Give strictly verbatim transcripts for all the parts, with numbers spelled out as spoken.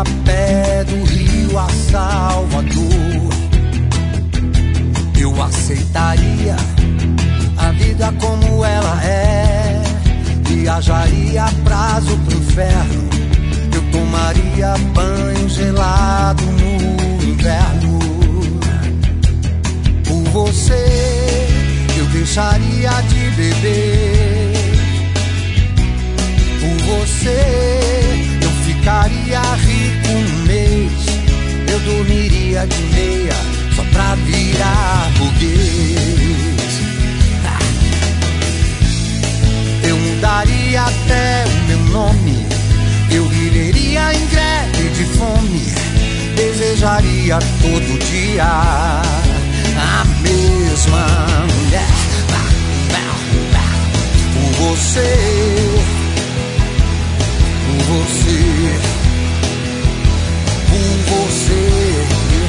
a pé do Rio a Salvador. Eu aceitaria a vida como ela é, viajaria a prazo pro inferno. Eu tomaria banho gelado no inverno. Por você eu deixaria de beber. Por você eu ficaria rico um mês. Eu dormiria de meia só pra virar burguês. Eu mudaria até o meu nome. Eu viveria em greve de fome. Desejaria todo dia a mesma mulher. Por você, por você, por você,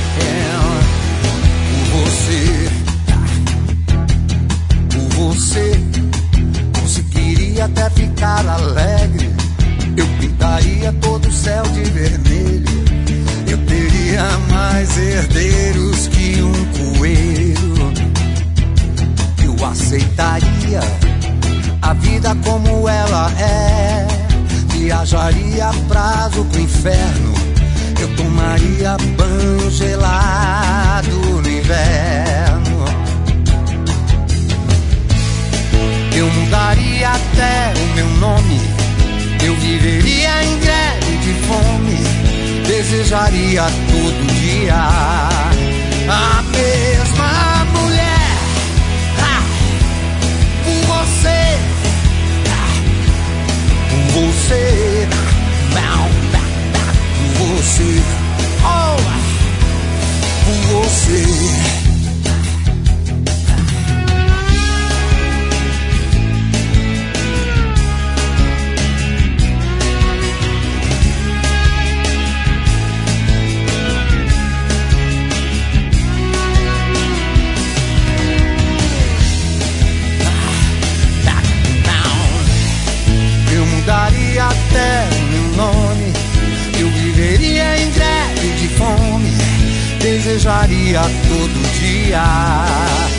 por você, por você. Conseguiria até ficar alegre. Eu pintaria todo o céu de vermelho. Eu teria mais herdeiros que um coelho. Eu aceitaria a vida como ela é, viajaria a prazo pro inferno. Eu tomaria banho gelado no inverno. Eu mudaria até o meu nome. Eu viveria em greve de fome. Desejaria todo dia a mesma mulher. Ah, por você, ah, por você, por você, oh, por você. Mudaria até o meu nome. Eu viveria em greve de fome. Desejaria todo dia